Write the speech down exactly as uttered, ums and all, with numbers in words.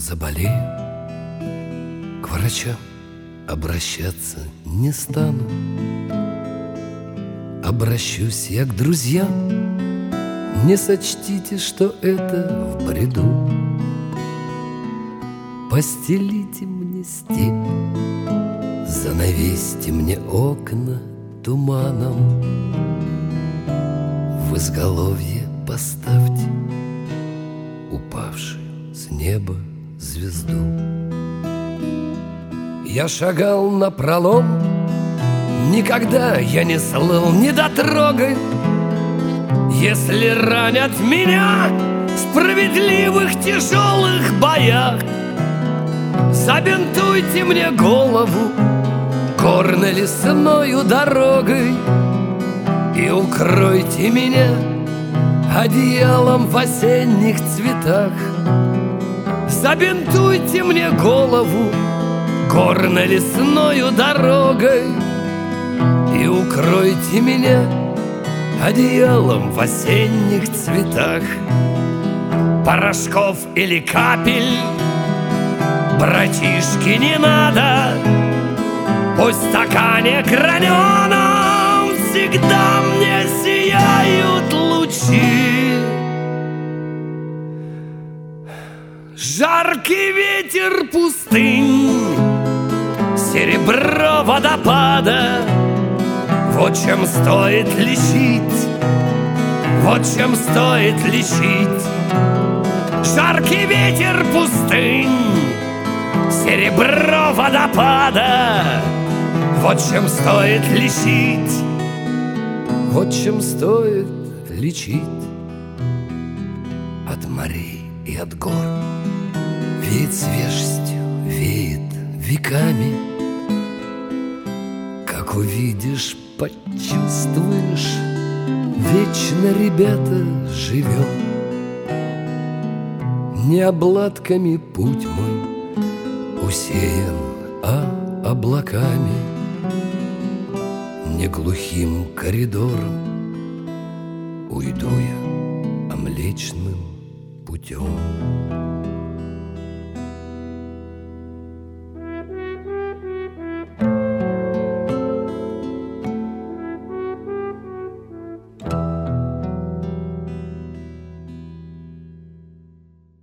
заболею, к врачам обращаться не стану. Обращусь я к друзьям, не сочтите, что это в бреду. Постелите мне степь, занавесьте мне окна туманом, в изголовье поставьте упавшую с неба звезду. Я шагал напролом, никогда я не слыл недотрогой. Если ранят меня в справедливых тяжелых боях, забинтуйте мне голову горно-лесною дорогой и укройте меня одеялом в осенних цветах. Забинтуйте мне голову горно-лесною дорогой и укройте меня одеялом в осенних цветах. Порошков или капель, братишки, не надо. Пусть в стакане граненом всегда мне сияют лучи. Жаркий ветер пустынь, серебро водопада, вот чем стоит лечить, вот чем стоит лечить. Жаркий ветер пустынь, серебро водопада, вот чем стоит лечить, вот чем стоит лечить. От морей и от гор веет свежестью, веет веками. Как увидишь, почувствуешь, вечно, ребята, живем. Не обладками путь мой усеян, а облаками. Не глухим коридором уйду я, а млечным путем.